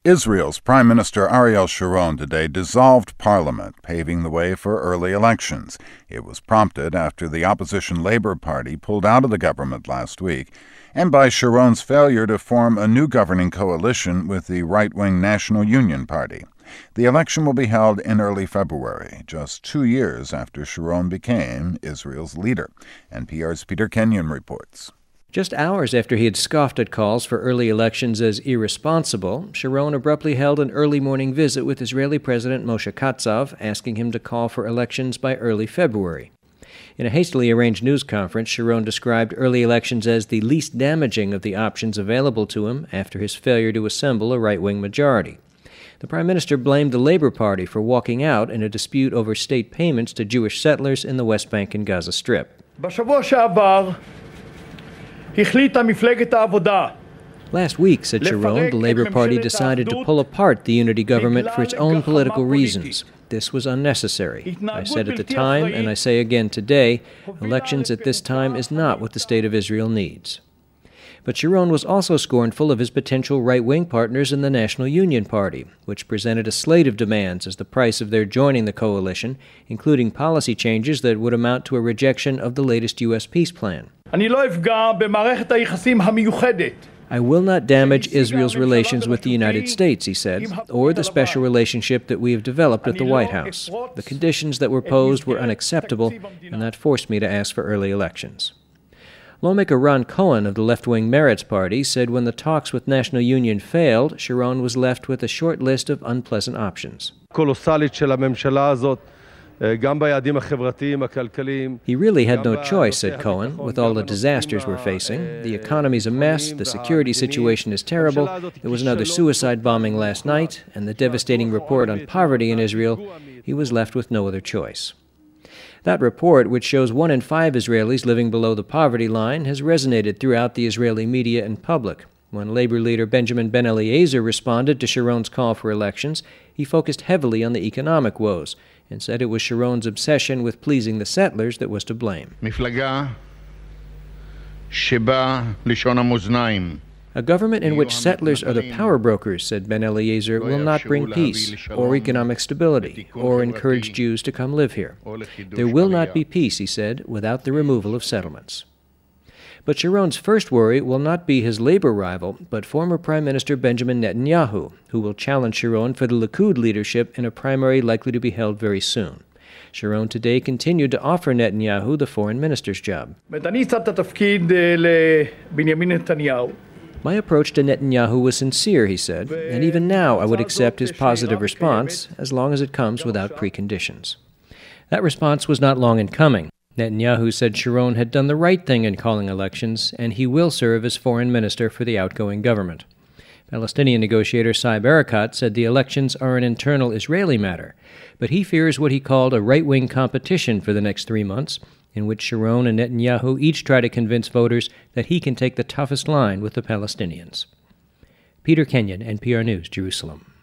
Israel's Prime Minister Ariel Sharon today dissolved parliament, paving the way for early elections. It was prompted after the opposition Labour Party pulled out of the government last week, and by Sharon's failure to form a new governing coalition with the right-wing National Union Party. The election will be held in early February, just 2 years after Sharon became Israel's leader. NPR's Peter Kenyon reports. Just hours after he had scoffed at calls for early elections as irresponsible, Sharon abruptly held an early morning visit with Israeli President Moshe Katsav, asking him to call for elections by early February. In a hastily arranged news conference, Sharon described early elections as the least damaging of the options available to him after his failure to assemble a right-wing majority. The Prime Minister blamed the Labour Party for walking out in a dispute over state payments to Jewish settlers in the West Bank and Gaza Strip. Last week, said Sharon, the Labour Party decided to pull apart the unity government for its own political reasons. This was unnecessary. I said at the time, and I say again today, elections at this time is not what the State of Israel needs. But Sharon was also scornful of his potential right-wing partners in the National Union Party, which presented a slate of demands as the price of their joining the coalition, including policy changes that would amount to a rejection of the latest U.S. peace plan. I will not damage Israel's relations with the United States, he said, or the special relationship that we have developed at the White House. The conditions that were posed were unacceptable, and that forced me to ask for early elections. Lawmaker Ron Cohen of the left-wing Meretz Party said when the talks with National Union failed, Sharon was left with a short list of unpleasant options. He really had no choice, said Cohen, with all the disasters we're facing. The economy's a mess, the security situation is terrible, there was another suicide bombing last night, and the devastating report on poverty in Israel. He was left with no other choice. That report, which shows 1 in 5 Israelis living below the poverty line, has resonated throughout the Israeli media and public. When Labor leader Benjamin Ben-Eliezer responded to Sharon's call for elections, he focused heavily on the economic woes and said it was Sharon's obsession with pleasing the settlers that was to blame. A government in which settlers are the power brokers, said Ben-Eliezer, will not bring peace or economic stability or encourage Jews to come live here. There will not be peace, he said, without the removal of settlements. But Sharon's first worry will not be his labor rival, but former Prime Minister Benjamin Netanyahu, who will challenge Sharon for the Likud leadership in a primary likely to be held very soon. Sharon today continued to offer Netanyahu the foreign minister's job. My approach to Netanyahu was sincere, he said, and even now I would accept his positive response as long as it comes without preconditions. That response was not long in coming. Netanyahu said Sharon had done the right thing in calling elections, and he will serve as foreign minister for the outgoing government. Palestinian negotiator Saeb Erekat said the elections are an internal Israeli matter, but he fears what he called a right-wing competition for the next 3 months, in which Sharon and Netanyahu each try to convince voters that he can take the toughest line with the Palestinians. Peter Kenyon, NPR News, Jerusalem.